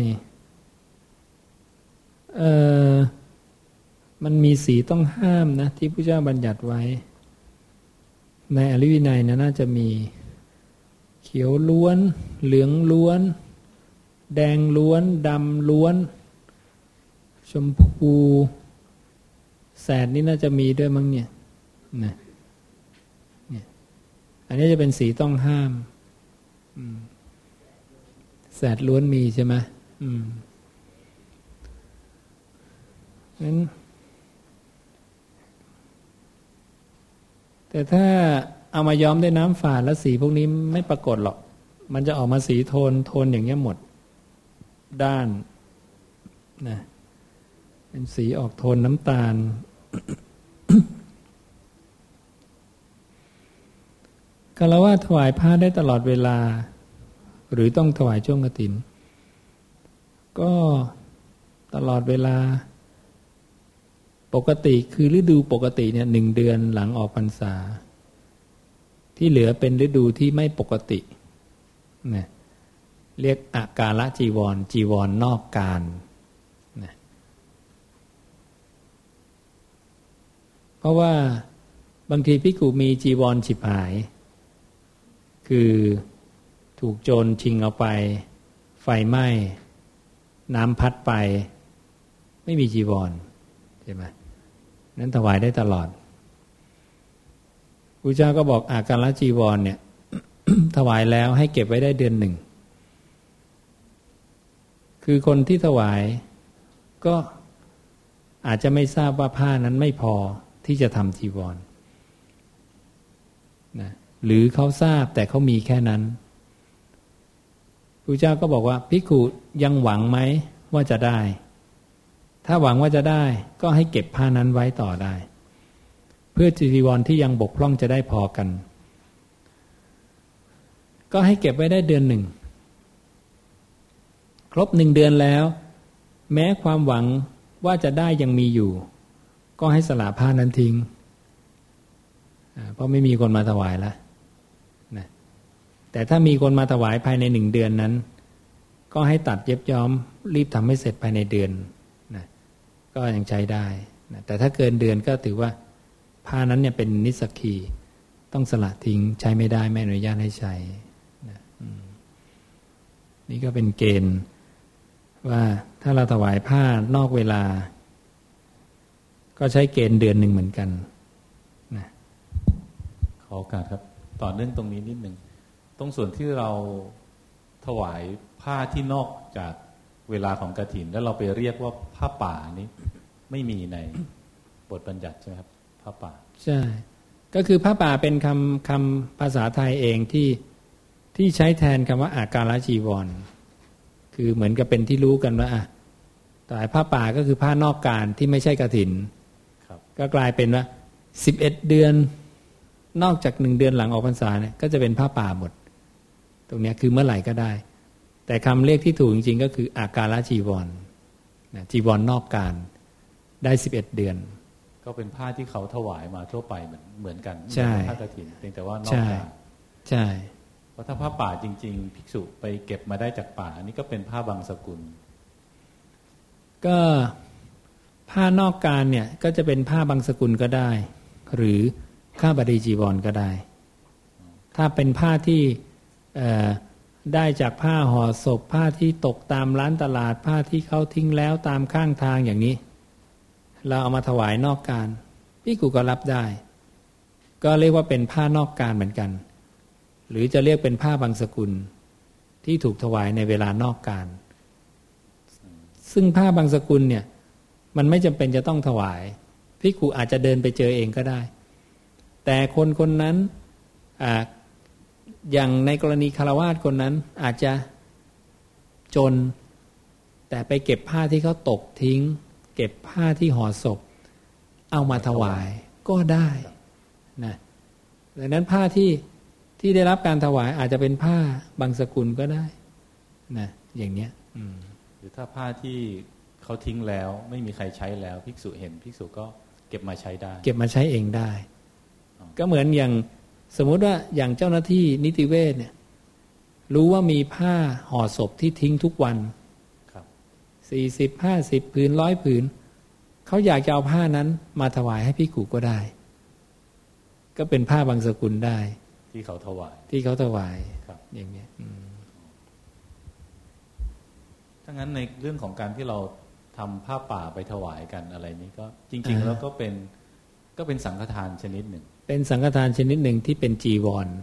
Speaker 1: เอ่อมันมีสีต้องห้ามนะที่พระเจ้าบัญญัติไว้ในอริวินัยนะน่าจะมีเขียวล้วนเหลืองล้วนแดงล้วนดำล้วนชมพูแสดนี่น่าจะมีด้วยมั้งเนี่ยนะอันนี้จะเป็นสีต้องห้ามแสดล้วนมีใช่ไหมอืมงั้นแต่ถ้าเอามาย้อมด้วยน้ำฝาดแล้วสีพวกนี้ไม่ปรากฏหรอกมันจะออกมาสีโทนโทนอย่างเงี้ยหมดด้านนะเป็นสีออกโทนน้ำตาล ฆราวาสถวายผ้าได้ตลอดเวลาหรือต้องถวายช่วงกฐินก็ตลอดเวลาปกติคือฤดูปกติเนี่ยหนึ่งเดือนหลังออกพรรษาที่เหลือเป็นฤดูที่ไม่ปกตินะเรียกอากาลจีวรจีวรนอกกาลนะเพราะว่าบางทีภิกขุมีจีวรฉิบหายคือถูกโจรชิงเอาไปไฟไหม้น้ำพัดไปไม่มีจีวรใช่ไหมนั้นถวายได้ตลอดพระเจ้าก็บอกอาการละจีวรเนี่ย ถวายแล้วให้เก็บไว้ได้เดือนหนึ่งคือคนที่ถวายก็อาจจะไม่ทราบว่าผ้านั้นไม่พอที่จะทำจีวรนะหรือเขาทราบแต่เขามีแค่นั้นพระเจ้าก็บอกว่าภิกขุยังหวังไหมว่าจะได้ถ้าหวังว่าจะได้ก็ให้เก็บผ้านั้นไว้ต่อได้เพื่อจีวรที่ยังบกพร่องจะได้พอกันก็ให้เก็บไว้ได้เดือนหนึ่งครบหนึ่งเดือนแล้วแม้ความหวังว่าจะได้ยังมีอยู่ก็ให้สละผ้านั้นทิ้งเพราะไม่มีคนมาถวายแล้วนะแต่ถ้ามีคนมาถวายภายในหนึ่งเดือนนั้นก็ให้ตัดเย็บย้อมรีบทำให้เสร็จภายในเดือนนะก็ยังใช้ได้นะแต่ถ้าเกินเดือนก็ถือว่าผ้านั้นเนี่ยเป็นนิสสกีต้องสละทิ้งใช้ไม่ได้ไม่อนุญาตให้ใช้นะนี่ก็เป็นเกณฑ์ว่าถ้าเราถวายผ้านอกเวลาก็ใช้เกณฑ์เดือนหนึ่งเหมือนกันนะ
Speaker 5: ขอโอกาสครับต่อเนื่องตรงนี้นิดหนึ่งตรงส่วนที่เราถวายผ้าที่นอกจากเวลาของกฐินแล้วเราไปเรียกว่าผ้าป่านี้ไม่มีในบทบัญญัติใช่ไหมครับผ้าป่า
Speaker 1: ใช่ก็คือผ้าป่าเป็นคำคำภาษาไทยเองที่ที่ใช้แทนคำว่าอาการจีวรคือเหมือนกับเป็นที่รู้กันว่าอ่ะถวายผ้าป่าก็คือผ้านอกการที่ไม่ใช่กฐินก็กลายเป็นว่าสิบเอ็ดเดือนนอกจากหนึ่งเดือนหลังออกพรรษาเนี่ยก็จะเป็นผ้าป่าหมดตรงนี้คือเมื่อไหร่ก็ได้แต่คำเรียกที่ถูกจริงๆก็คืออาการละจีวรจีวรนอกการได้สิบเอ็ดเดือน
Speaker 5: ก็เป็นผ้าที่เขาถวายมาทั่วไปเหมือนเหมือนกัน
Speaker 1: ใช่
Speaker 5: ผ้ากฐินเพียงแต่ว่านอกการ
Speaker 1: ใช่
Speaker 5: เพราะถ้าผ้าป่าจริงๆภิกษุไปเก็บมาได้จากป่าอันนี้ก็เป็นผ้าบางสกุล
Speaker 1: ก็ผ้านอกการเนี่ยก็จะเป็นผ้าบางสกุลก็ได้หรือข้าบดีจีวรก็ได้ถ้าเป็นผ้าที่ได้จากผ้าห่อศพผ้าที่ตกตามร้านตลาดผ้าที่เขาทิ้งแล้วตามข้างทางอย่างนี้เราเอามาถวายนอกการภิกษุก็รับได้ก็เรียกว่าเป็นผ้านอกการเหมือนกันหรือจะเรียกเป็นผ้าบางสกุลที่ถูกถวายในเวลานอกการซึ่งผ้าบางสกุลเนี่ยมันไม่จำเป็นจะต้องถวายภิกษุอาจจะเดินไปเจอเองก็ได้แต่คนคนนั้นอ่าอย่างในกรณีฆราวาสคนนั้นอาจจะจนแต่ไปเก็บผ้าที่เขาตกทิ้งเก็บผ้าที่ห่อศพเอามาถวายก็ได้นะดังนั้นผ้าที่ที่ได้รับการถวายอาจจะเป็นผ้าบางสกุลก็ได้นะอย่างเนี้ย
Speaker 5: หรือถ้าผ้าที่เขาทิ้งแล้วไม่มีใครใช้แล้วภิกษุเห็นภิกษุก็เก็บมาใช้ได้
Speaker 1: เก็บมาใช้เองได้ก็เหมือนอย่างสมมุติว่าอย่างเจ้าหน้าที่นิติเวชเนี่ยรู้ว่ามีผ้าห่อศพที่ทิ้งทุกวันสี่สิบห้าสิบผืนร้อยผืนเขาอยากจะเอาผ้านั้นมาถวายให้ภิกษุก็ได้ก็เป็นผ้าบางสกุลได้
Speaker 5: ที่เขาถวาย
Speaker 1: ที่เขาถวายอย่างนี้
Speaker 5: ถ้างั้นในเรื่องของการที่เราทำผ้าป่าไปถวายกันอะไรนี้ก็จริงๆแล้วก็เป็นก็เป็นสังฆทานชนิดหนึ่ง
Speaker 1: เป็นสังฆทานชนิดหนึ่งที่เป็นจีวร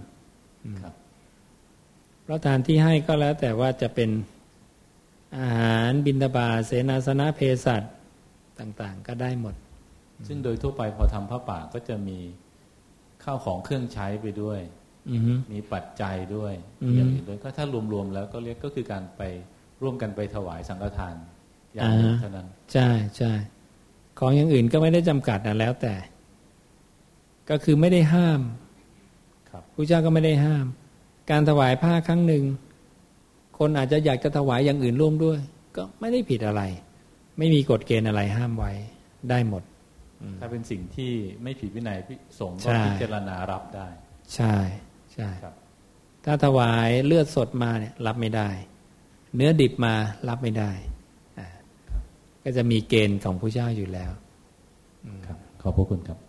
Speaker 1: เพราะทานที่ให้ก็แล้วแต่ว่าจะเป็นอาหารบิณฑบาตเสนาสนะเภสัชต่างๆก็ได้หมด
Speaker 5: ซึ่งโดยทั่วไปพอทำผ้าป่าก็จะมีข้าวของเครื่องใช้ไปด้วยมีปัจจัยด้วยอย่างอื่นด้วยก็ถ้ารวมๆแล้วก็เรียกก็คือการไปร่วมกันไปถวายสังฆทานอย่างนี้เท่านั้น
Speaker 1: ใช่ใช่ของอย่างอื่นก็ไม่ได้จำกัดนะแล้วแต่ก็คือไม่ได้ห้ามพระเจ้าก็ไม่ได้ห้ามการถวายผ้าครั้งหนึ่งคนอาจจะอยากจะถวายอย่างอื่นร่วมด้วยก็ไม่ได้ผิดอะไรไม่มีกฎเกณฑ์อะไรห้ามไว้ได้หมด
Speaker 5: ถ้าเป็นสิ่งที่ไม่ผิดวินัยสงฆ์ก็พิจารณารับได้
Speaker 1: ใช่ใช่ถ้าถวายเลือดสดมาเนี่ยรับไม่ได้เนื้อดิบมารับไม่ได้ก็จะมีเกณฑ์ของพระเจ้าอยู่แล้ว
Speaker 5: ครับขอบพระคุณครับ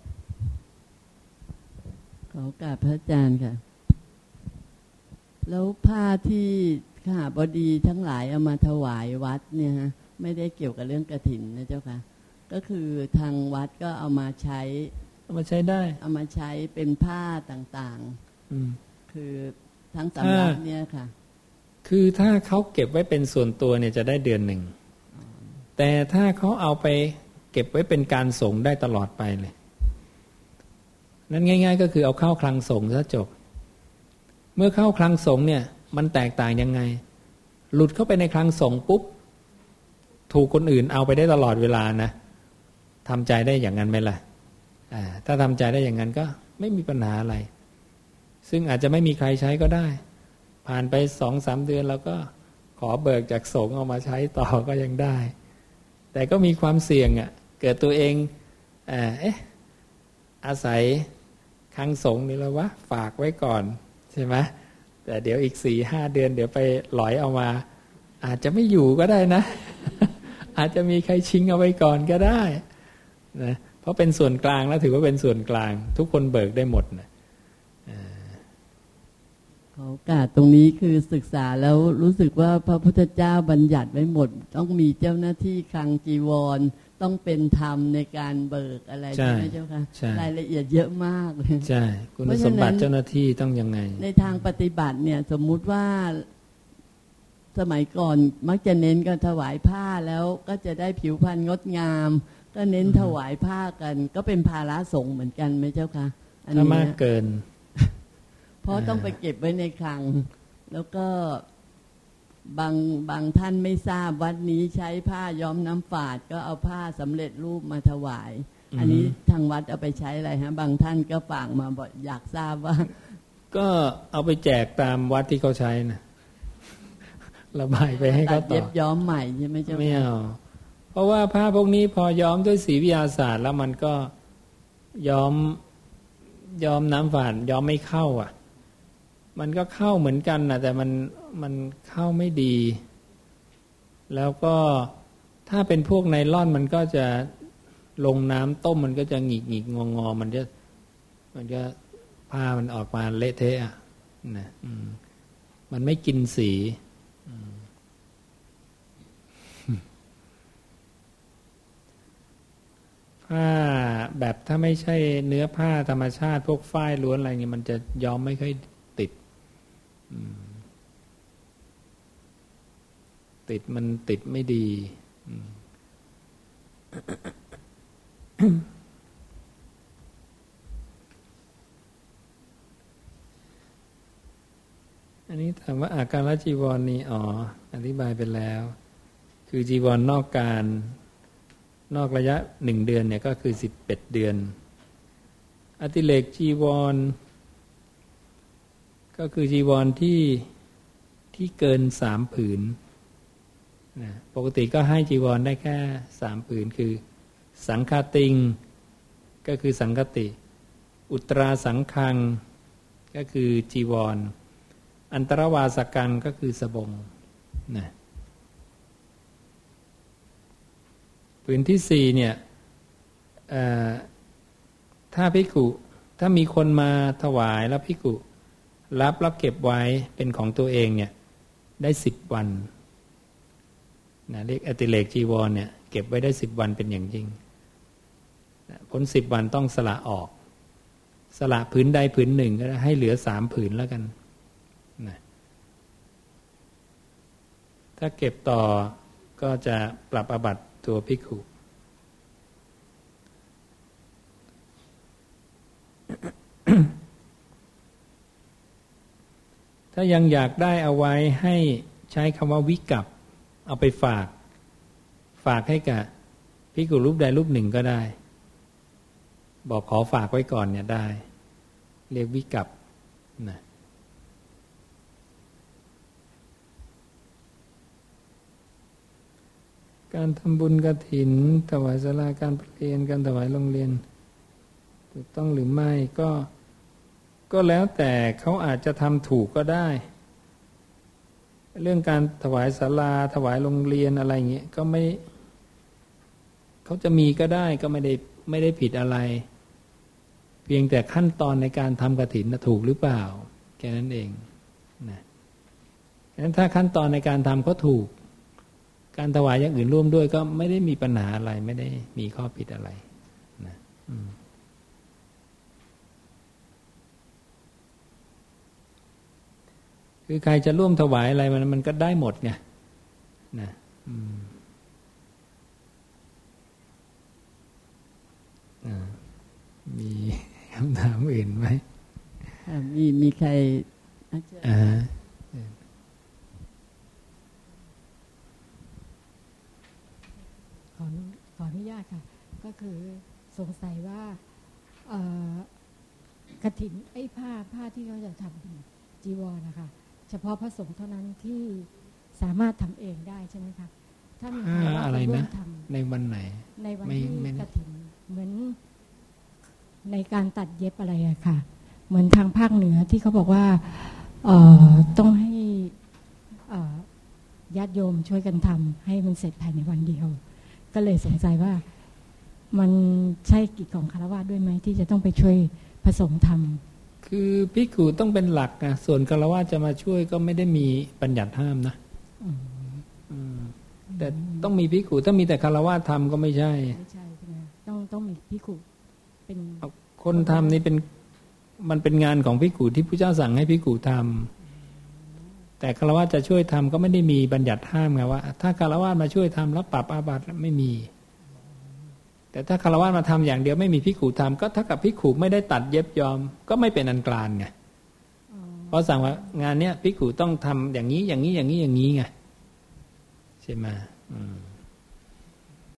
Speaker 3: ขอกราบพระอาจารย์ค่ะแล้วผ้าที่ข้าบดีทั้งหลายเอามาถวายวัดเนี่ยฮะไม่ได้เกี่ยวกับเรื่องกฐินนะเจ้าค่ะก็คือทางวัดก็เอามาใช้
Speaker 1: เอามาใช้ได้
Speaker 3: เอามาใช้เป็นผ้าต่างๆคือทั้งสำนักเนี่ยค่ะ
Speaker 1: คือถ้าเขาเก็บไว้เป็นส่วนตัวเนี่ยจะได้เดือนหนึ่งแต่ถ้าเขาเอาไปเก็บไว้เป็นการสงฆ์ได้ตลอดไปเลยนั่นง่ายๆก็คือเอาเข้าคลังสงฆ์ซะจบเมื่อเข้าคลังสงฆ์เนี่ยมันแตกต่างยังไงหลุดเข้าไปในคลังสงฆ์ปุ๊บถูกคนอื่นเอาไปได้ตลอดเวลานะทำใจได้อย่างนั้นไหมล่ะถ้าทำใจได้อย่างนั้นก็ไม่มีปัญหาอะไรซึ่งอาจจะไม่มีใครใช้ก็ได้ผ่านไปสองสามเดือนแล้วก็ขอเบิกจากสงฆ์เอามาใช้ต่อก็ยังได้แต่ก็มีความเสี่ยงอ่ะเกิดตัวเองเอ๊ะอาศัยคลังสงฆ์นี่แล้ววะฝากไว้ก่อนใช่ไหมแต่เดี๋ยวอีกสี่ห้าเดือนเดี๋ยวไปหลอยเอามาอาจจะไม่อยู่ก็ได้นะ อาจจะมีใครชิงเอาไว้ก่อนก็ได้นะเพราะเป็นส่วนกลางแล้วถือว่าเป็นส่วนกลางทุกคนเบิกได้หมดนะ
Speaker 3: ขอโอกาสตรงนี้คือศึกษาแล้วรู้สึกว่าพระพุทธเจ้าบัญญัติไว้หมดต้องมีเจ้าหน้าที่คลังจีวรต้องเป็นธรรมในการเบิกอะไรใช่ไหมเจ้าค่ะรายละเอียดเยอะมากเลย
Speaker 1: ใช่คุณสมบัติเจ้าหน้าที่ต้องยังไง
Speaker 3: ในทางปฏิบัติเนี่ยสมมุติว่าสมัยก่อนมักจะเน้นกันถวายผ้าแล้วก็จะได้ผิวพรรณงดงามก็เน้นถวายผ้ากันก็เป็นภาระสงฆ์เหมือนกันไหมเจ้าค่ะ
Speaker 1: อันนี้มากเกิน
Speaker 3: เพราะต้องไปเก็บไว้ในคลังแล้วก็บางบางท่านไม่ทราบวัดนี้ใช้ผ้าย้อมน้ำฝาดก็เอาผ้าสำเร็จรูปมาถวายอันนี้ทางวัดเอาไปใช้อะไรฮะบางท่านก็ฝากมาบอกอยากทราบว่าก็
Speaker 1: เอาไปแจกตามวัดที่เขาใช้นะระบายไปให้เขาต่อ
Speaker 3: เย็บย้อมใหม่ใช่ไหมเจ้า
Speaker 1: ไม่เอาเพราะว่าผ้าพวกนี้พอย้อมด้วยศรีวิทยาศาสตร์แล้วมันก็ย้อมย้อมน้ำฝาดย้อมไม่เข้าอ่ะมันก็เข้าเหมือนกันนะแต่มันมันเข้าไม่ดีแล้วก็ถ้าเป็นพวกไนล่อนมันก็จะลงน้ำต้มมันก็จะหงิกหงิกงองอมันจะมันจะผ้ามันออกมาเละเทะอ่ะนะมันไม่กินสีผ้าแบบถ้าไม่ใช่เนื้อผ้าธรรมชาติพวกฝ้ายล้วนอะไรเงี้ยมันจะย้อมไม่ค่อยติดติดมันติดไม่ดีอันนี้ถามว่าอาการจีวรนี้อ๋ออธิบายไปแล้วคือจีวรนอกการนอกระยะหนึ่งเดือนเนี่ยก็คือสิบเอ็ดเดือนอติเลกจีวรก็คือจีวรที่ที่เกินสามผืนนะปกติก็ให้จีวรได้แค่สามผืนคือสังฆติงก็คือสังฆติอุตราสังฆังก็คือจีวรอันตรวาสกังก็คือสบงนะผืนที่สี่เนี่ยถ้าภิกขุถ้ามีคนมาถวายแล้วภิกขุรับแล้วเก็บไว้เป็นของตัวเองเนี่ยได้สิบวันนะเรียกอติเลกจีวรเนี่ยเก็บไว้ได้สิบวันเป็นอย่างยิ่งพ้นสิบวันต้องสละออกสละผืนใดผืนหนึ่งก็ให้เหลือสามผืนแล้วกันนะถ้าเก็บต่อก็จะปรับอาบัติตัวภิกขุถ้ายังอยากได้เอาไว้ให้ใช้คำว่าวิกัปเอาไปฝากฝากให้กับภิกขุรูปใดรูปหนึ่งก็ได้บอกขอฝากไว้ก่อนเนี่ยได้เรียกวิกัปนะการทำบุญกฐินถวายศาลาการประเรียนการถวายโรงเรียนถูกต้องหรือไม่ก็ก็แล้วแต่เขาอาจจะทำถูกก็ได้เรื่องการถวายศาลาถวายโรงเรียนอะไรเงี้ยก็ไม่เขาจะมีก็ได้ก็ไม่ได้ไม่ได้ผิดอะไรเพียงแต่ขั้นตอนในการทำกฐินถูกหรือเปล่าแค่นั้นเองนะงั้นถ้าขั้นตอนในการทำก็ถูกการถวายอย่างอื่นร่วมด้วยก็ไม่ได้มีปัญหาอะไรไม่ได้มีข้อผิดอะไรนะคือใครจะร่วมถวายอะไรมันมันก็ได้หมดไงนะมีคำถามอื่นไหม
Speaker 3: มีมีใคร
Speaker 1: อ่า
Speaker 6: ขอขออนุญาตค่ะก็คือสงสัยว่ากฐินไอ้ผ้าผ้าที่เขาจะทำจีวรนะคะเฉพาะพระสงฆ์เท่านั้นที่สามารถทำเองได้ใช่ไหมคะถ้ามีใครว่าไปร่วมทำ
Speaker 1: ในวันไหน
Speaker 6: ในวันที่กฐินเหมือนในการตัดเย็บอะไรอะค่ะเหมือนทางภาคเหนือที่เขาบอกว่าต้องให้ญาติโยมช่วยกันทำให้มันเสร็จภายในวันเดียวก็เลยสงสัยว่ามันใช่กิจของฆราวาสด้วยไหมที่จะต้องไปช่วยผสมทำ
Speaker 1: คือภิกขุต้องเป็นหลักนะส่วนฆราวาสจะมาช่วยก็ไม่ได้มีบัญญัติห้ามนะแต่ต้องมีภิกขุถ้ามีแต่ฆราวาสทำก็ไม่ใช่
Speaker 6: ไม่ใช่ใช่ไหมต้องต้องมีภิกขุเป็น
Speaker 1: คนทำนี่เป็นมันเป็นงานของภิกขุที่พระเจ้าสั่งให้ภิกขุทำแต่ฆราวาสจะช่วยทำก็ไม่ได้มีบัญญัติห้ามไงว่าถ้าฆราวาสมาช่วยทำแล้วปรับอาบัติไม่มีแต่ถ้าฆราวาสมาทำอย่างเดียวไม่มีภิกขุทำก็เท่ากับภิกขุไม่ได้ตัดเย็บยอมก็ไม่เป็นอันกลานไงเพราะสั่งว่างานเนี้ยภิกขุต้องทำอย่างนี้อย่างนี้อย่างนี้อย่างนี้ไงใช่ไหมอืม